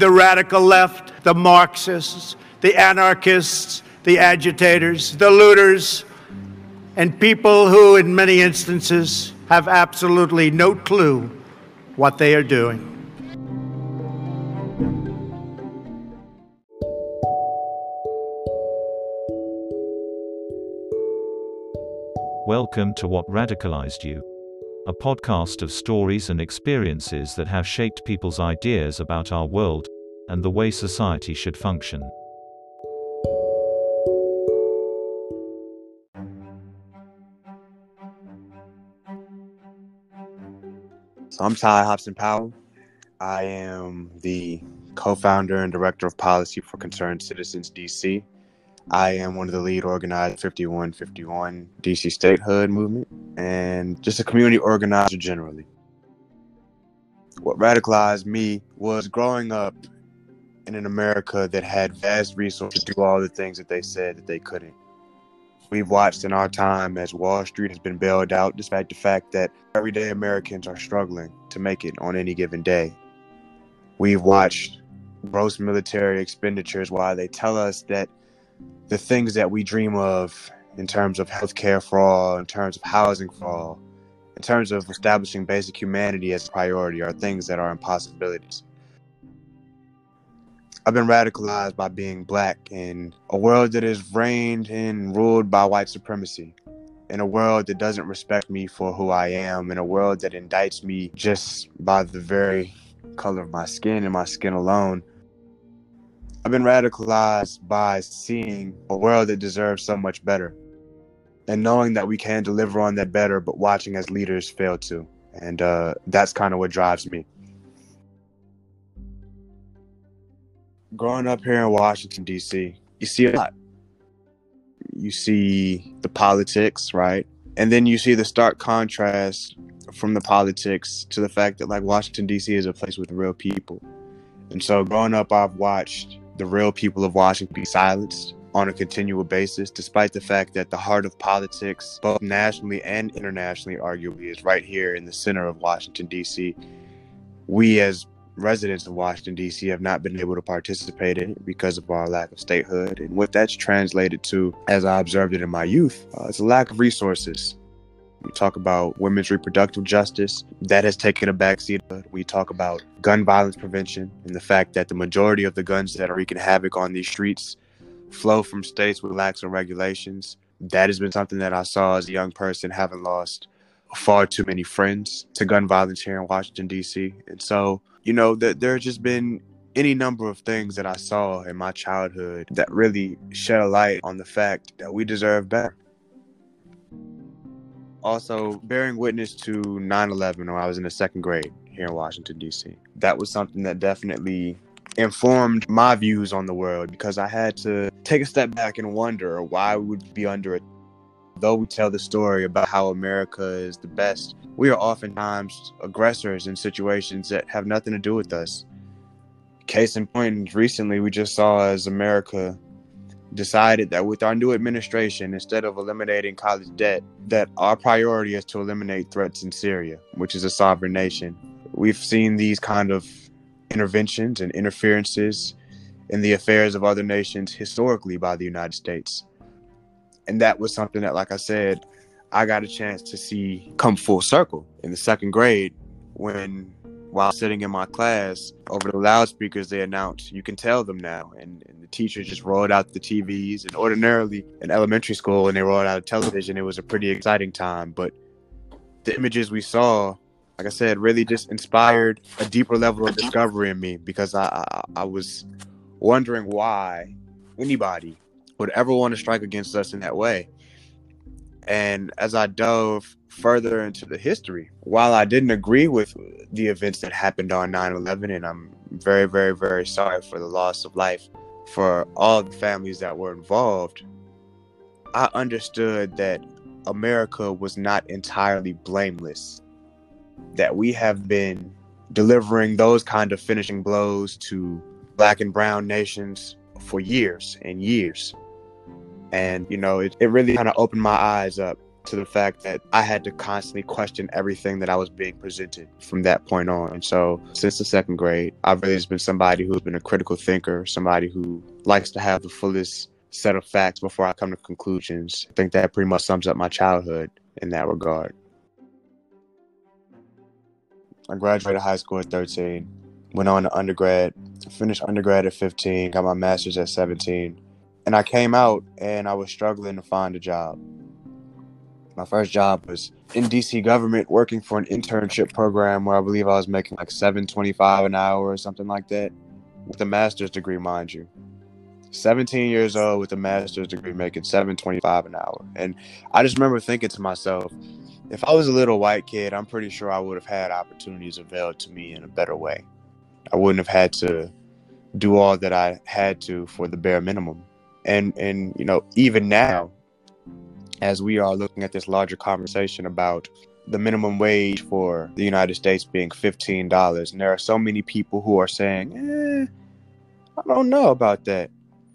the radical left, the Marxists, the anarchists, the agitators, the looters, and people who, in many instances, have absolutely no clue what they are doing. Welcome to What Radicalized You, a podcast of stories and experiences that have shaped people's ideas about our world and the way society should function. So I'm Ty Hobson Powell. I am the co-founder and director of policy for Concerned Citizens DC. I am one of the lead organizers of 5151 DC Statehood movement and just a community organizer generally. What radicalized me was growing up in an America that had vast resources to do all the things that they said that they couldn't. We've watched in our time as Wall Street has been bailed out, despite the fact that everyday Americans are struggling to make it on any given day. We've watched gross military expenditures while they tell us that the things that we dream of in terms of healthcare for all, in terms of housing for all, in terms of establishing basic humanity as a priority are things that are impossibilities. I've been radicalized by being Black in a world that is reigned and ruled by white supremacy, in a world that doesn't respect me for who I am, in a world that indicts me just by the very color of my skin and my skin alone. I've been radicalized by seeing a world that deserves so much better and knowing that we can deliver on that better, but watching as leaders fail to. And that's kind of what drives me. Growing up here in Washington, D.C., you see a lot. You see the politics, right? And then you see the stark contrast from the politics to the fact that, like, Washington, D.C. is a place with real people. And so growing up, I've watched the real people of Washington be silenced on a continual basis, despite the fact that the heart of politics, both nationally and internationally, arguably, is right here in the center of Washington, D.C. We, as residents of Washington, D.C., have not been able to participate in it because of our lack of statehood. And what that's translated to, as I observed it in my youth, is a lack of resources. We talk about women's reproductive justice. That has taken a backseat. We talk about gun violence prevention and the fact that the majority of the guns that are wreaking havoc on these streets flow from states with lax regulations. That has been something that I saw as a young person, having lost far too many friends to gun violence here in Washington, D.C. And so, you know, there have just been any number of things that I saw in my childhood that really shed a light on the fact that we deserve better. Also, bearing witness to 9/11 when I was in the second grade here in Washington, D.C. That was something that definitely informed my views on the world, because I had to take a step back and wonder why we would be under it. Though we tell the story about how America is the best, we are oftentimes aggressors in situations that have nothing to do with us. Case in point, recently we just saw as America decided that with our new administration, instead of eliminating college debt, that our priority is to eliminate threats in Syria, which is a sovereign nation. We've seen these kind of interventions and interferences in the affairs of other nations historically by the United States. And that was something that, like I said, I got a chance to see come full circle in the second grade when, while sitting in my class, over the loudspeakers, they announced, "You can tell them now." And the teachers just rolled out the TVs. And ordinarily in elementary school, when they rolled out a television, it was a pretty exciting time. But the images we saw, like I said, really just inspired a deeper level of discovery in me, because I was wondering why anybody would ever want to strike against us in that way. And as I dove further into the history, while I didn't agree with the events that happened on 9/11, and I'm very, very, very sorry for the loss of life for all the families that were involved, I understood that America was not entirely blameless, that we have been delivering those kind of finishing blows to Black and brown nations for years and years. And, you know, it really kind of opened my eyes up to the fact that I had to constantly question everything that I was being presented from that point on. And so since the second grade, I've really just been somebody who's been a critical thinker, somebody who likes to have the fullest set of facts before I come to conclusions. I think that pretty much sums up my childhood in that regard. I graduated high school at 13, went on to undergrad, finished undergrad at 15, got my master's at 17. And I came out and I was struggling to find a job. My first job was in DC government, working for an internship program where I believe I was making like $7.25 an hour or something like that, with a master's degree, mind you. 17 years old with a master's degree, making $7.25 an hour. And I just remember thinking to myself, if I was a little white kid, I'm pretty sure I would have had opportunities availed to me in a better way. I wouldn't have had to do all that I had to for the bare minimum. And you know, even now, as we are looking at this larger conversation about the minimum wage for the United States being $15, and there are so many people who are saying, I don't know about that.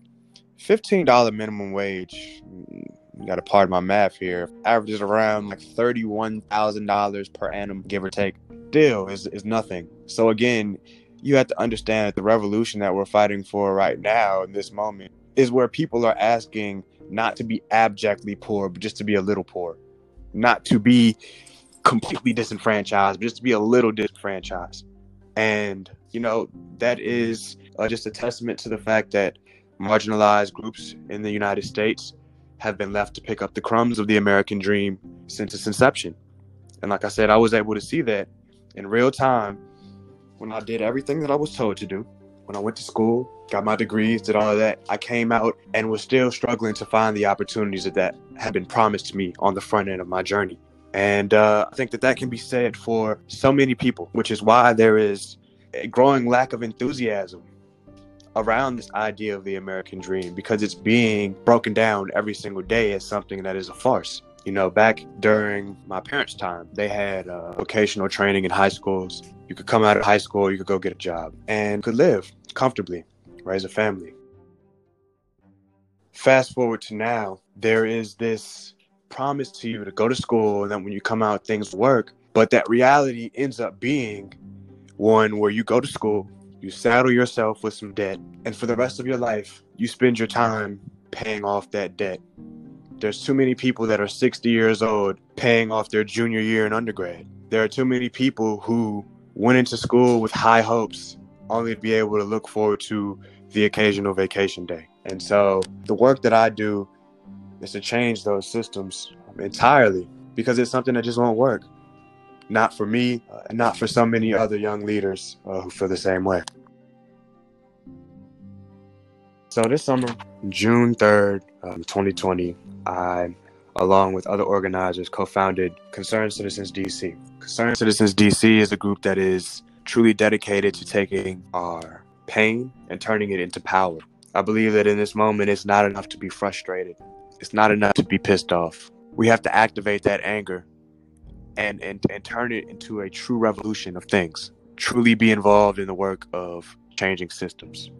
$15 minimum wage, you got to pardon my math here, averages around like $31,000 per annum, give or take. Still is nothing. So again, you have to understand that the revolution that we're fighting for right now in this moment is where people are asking not to be abjectly poor, but just to be a little poor. Not to be completely disenfranchised, but just to be a little disenfranchised. And, you know, that is just a testament to the fact that marginalized groups in the United States have been left to pick up the crumbs of the American dream since its inception. And like I said, I was able to see that in real time when I did everything that I was told to do. When I went to school, got my degrees, did all of that, I came out and was still struggling to find the opportunities that had been promised to me on the front end of my journey. And I think that can be said for so many people, which is why there is a growing lack of enthusiasm around this idea of the American dream, because it's being broken down every single day as something that is a farce. You know, back during my parents' time, they had vocational training in high schools. You could come out of high school, you could go get a job and could live comfortably, raise a family. Fast forward to now, there is this promise to you to go to school and then when you come out, things work. But that reality ends up being one where you go to school, you saddle yourself with some debt, and for the rest of your life, you spend your time paying off that debt. There's too many people that are 60 years old paying off their junior year in undergrad. There are too many people who went into school with high hopes only to be able to look forward to the occasional vacation day. And so the work that I do is to change those systems entirely, because it's something that just won't work. Not for me, and not for so many other young leaders who feel the same way. So this summer, June 3rd, 2020, I, along with other organizers, co-founded Concerned Citizens DC. Concerned Citizens DC is a group that is truly dedicated to taking our pain and turning it into power. I believe that in this moment, it's not enough to be frustrated. It's not enough to be pissed off. We have to activate that anger and turn it into a true revolution of things. Truly be involved in the work of changing systems.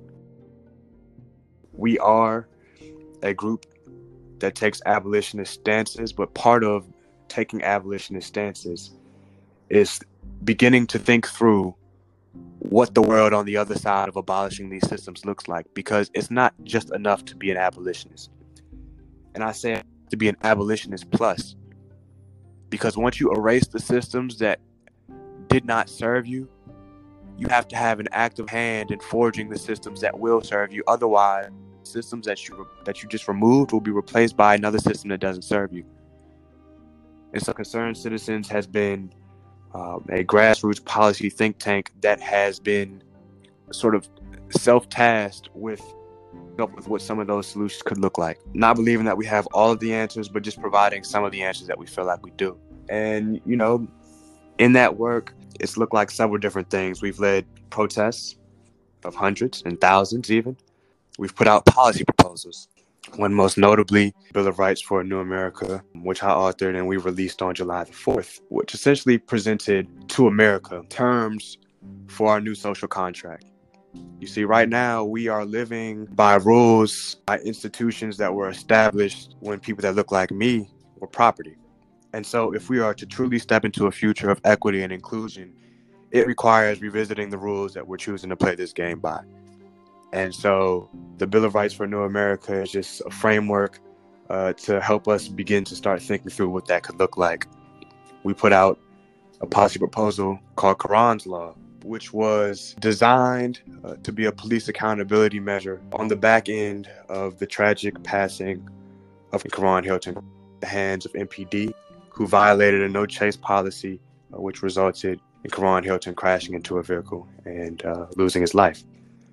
We are a group that takes abolitionist stances, but part of taking abolitionist stances is beginning to think through what the world on the other side of abolishing these systems looks like, because it's not just enough to be an abolitionist. And I say to be an abolitionist plus, because once you erase the systems that did not serve you, you have to have an active hand in forging the systems that will serve you. Otherwise, systems that you just removed will be replaced by another system that doesn't serve you. And so Concerned Citizens has been a grassroots policy think tank that has been sort of self-tasked with what some of those solutions could look like. Not believing that we have all of the answers, but just providing some of the answers that we feel like we do. And, you know, in that work, it's looked like several different things. We've led protests of hundreds and thousands even. We've put out policy proposals. One most notably, Bill of Rights for a New America, which I authored and we released on July the 4th, which essentially presented to America terms for our new social contract. You see, right now, we are living by rules, by institutions that were established when people that look like me were property. And so if we are to truly step into a future of equity and inclusion, it requires revisiting the rules that we're choosing to play this game by. And so the Bill of Rights for a New America is just a framework to help us begin to start thinking through what that could look like. We put out a policy proposal called Karan's Law, which was designed to be a police accountability measure on the back end of the tragic passing of Karan Hilton at the hands of MPD, who violated a no chase policy, which resulted in Karan Hilton crashing into a vehicle and losing his life.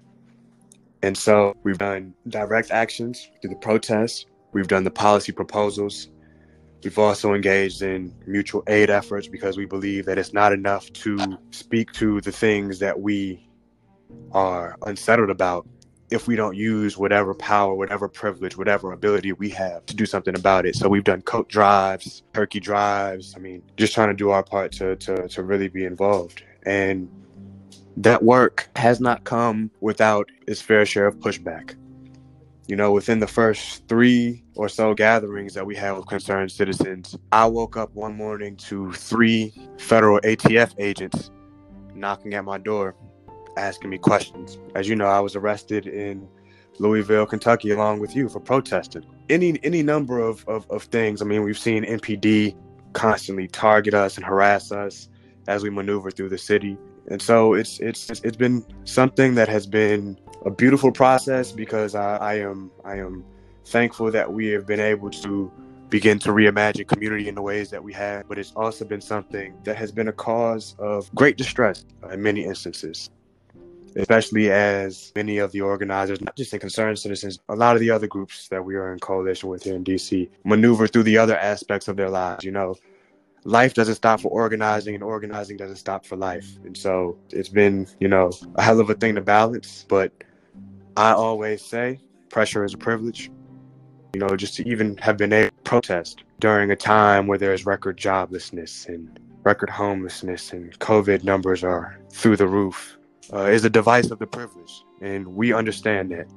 And so we've done direct actions through the protests. We've done the policy proposals. We've also engaged in mutual aid efforts because we believe that it's not enough to speak to the things that we are unsettled about if we don't use whatever power, whatever privilege, whatever ability we have to do something about it. So we've done coat drives, turkey drives. Just trying to do our part to really be involved. And that work has not come without its fair share of pushback. Within the first 3 or so gatherings that we had with concerned citizens, I woke up one morning to 3 federal ATF agents knocking at my door, asking me questions. As you know, I was arrested in Louisville, Kentucky, along with you for protesting. Any number of things. We've seen MPD constantly target us and harass us as we maneuver through the city. And so it's been something that has been a beautiful process because I am thankful that we have been able to begin to reimagine community in the ways that we have. But it's also been something that has been a cause of great distress in many instances, especially as many of the organizers, not just in Concerned Citizens, a lot of the other groups that we are in coalition with here in DC, maneuver through the other aspects of their lives. Life doesn't stop for organizing, and organizing doesn't stop for life. And so it's been, a hell of a thing to balance. But I always say pressure is a privilege. Just to even have been able to protest during a time where there's record joblessness and record homelessness and COVID numbers are through the roof is a device of the privilege. And we understand that.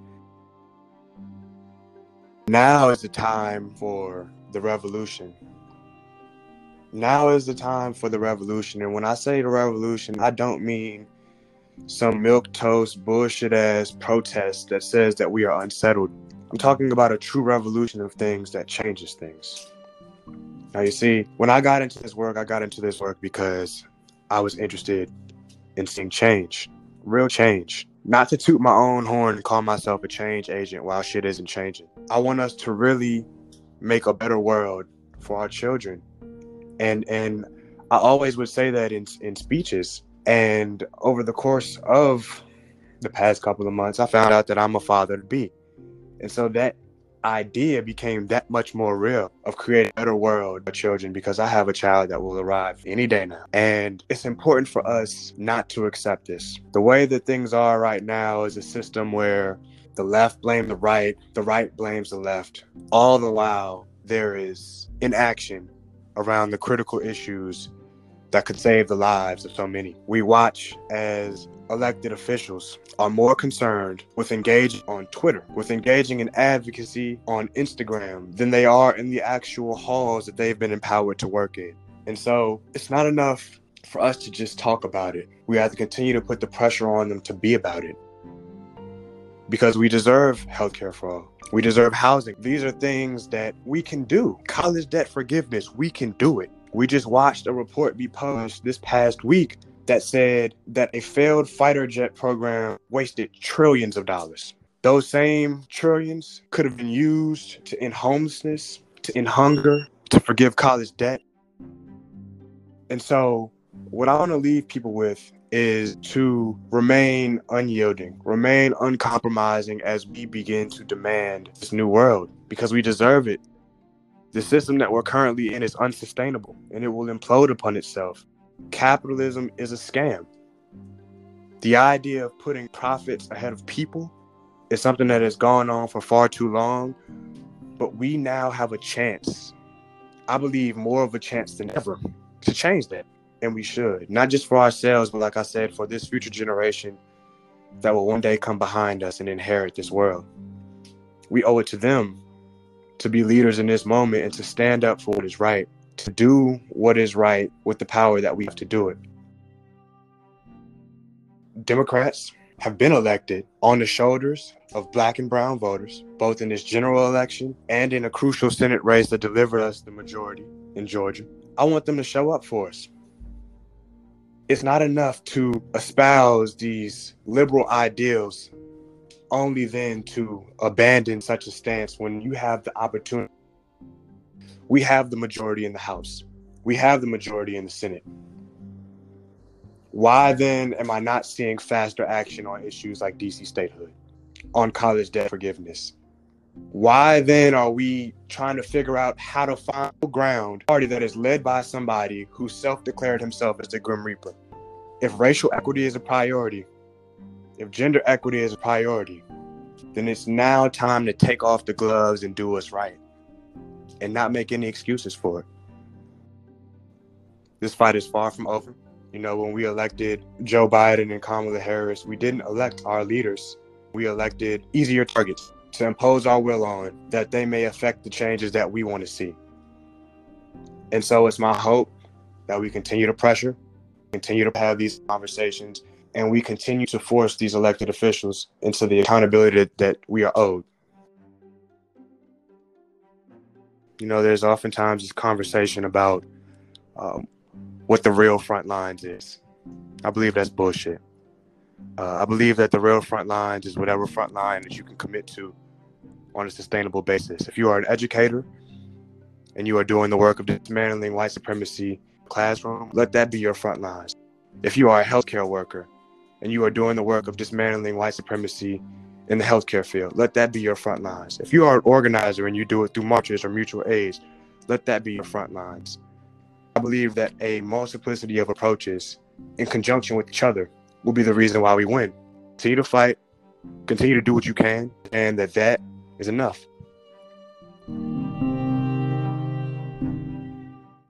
Now is the time for the revolution. Now is the time for the revolution. And when I say the revolution, I don't mean some milquetoast, bullshit-ass protest that says that we are unsettled. I'm talking about a true revolution of things that changes things. Now, you see, when I got into this work because I was interested in seeing change, real change. Not to toot my own horn and call myself a change agent while shit isn't changing. I want us to really make a better world for our children. And I always would say that in speeches. And over the course of the past couple of months, I found out that I'm a father-to-be. And so that idea became that much more real of creating a better world for children because I have a child that will arrive any day now. And it's important for us not to accept this. The way that things are right now is a system where the left blames the right blames the left. All the while, there is inaction around the critical issues that could save the lives of so many. We watch as elected officials are more concerned with engaging on Twitter, with engaging in advocacy on Instagram than they are in the actual halls that they've been empowered to work in. And so it's not enough for us to just talk about it. We have to continue to put the pressure on them to be about it. Because we deserve healthcare for all. We deserve housing. These are things that we can do. College debt forgiveness, we can do it. We just watched a report be published this past week that said that a failed fighter jet program wasted trillions of dollars. Those same trillions could have been used to end homelessness, to end hunger, to forgive college debt. And so what I want to leave people with is to remain unyielding, remain uncompromising as we begin to demand this new world, because we deserve it. The system that we're currently in is unsustainable, and it will implode upon itself. Capitalism is a scam. The idea of putting profits ahead of people is something that has gone on for far too long, but we now have a chance. I believe more of a chance than ever to change that. And we should, not just for ourselves, but like I said, for this future generation that will one day come behind us and inherit this world. We owe it to them to be leaders in this moment and to stand up for what is right, to do what is right with the power that we have to do it. Democrats have been elected on the shoulders of Black and brown voters, both in this general election and in a crucial Senate race that delivered us the majority in Georgia. I want them to show up for us. It's not enough to espouse these liberal ideals only then to abandon such a stance when you have the opportunity. We have the majority in the House. We have the majority in the Senate. Why then am I not seeing faster action on issues like DC statehood, on college debt forgiveness? Why then are we trying to figure out how to find a ground party that is led by somebody who self-declared himself as the Grim Reaper? If racial equity is a priority, if gender equity is a priority, then it's now time to take off the gloves and do what's right and not make any excuses for it. This fight is far from over. You know, when we elected Joe Biden and Kamala Harris, we didn't elect our leaders. We elected easier targets to impose our will on that they may affect the changes that we want to see. And so it's my hope that we continue to pressure, continue to have these conversations, and we continue to force these elected officials into the accountability that we are owed. You know, there's oftentimes this conversation about what the real front lines is. I believe that's bullshit. I believe that the real front lines is whatever front line that you can commit to on a sustainable basis. If you are an educator and you are doing the work of dismantling white supremacy classroom, let that be your front lines. If you are a healthcare worker and you are doing the work of dismantling white supremacy in the healthcare field, let that be your front lines. If you are an organizer and you do it through marches or mutual aids, let that be your front lines. I believe that a multiplicity of approaches in conjunction with each other will be the reason why we win. Continue to fight, continue to do what you can, and that is enough.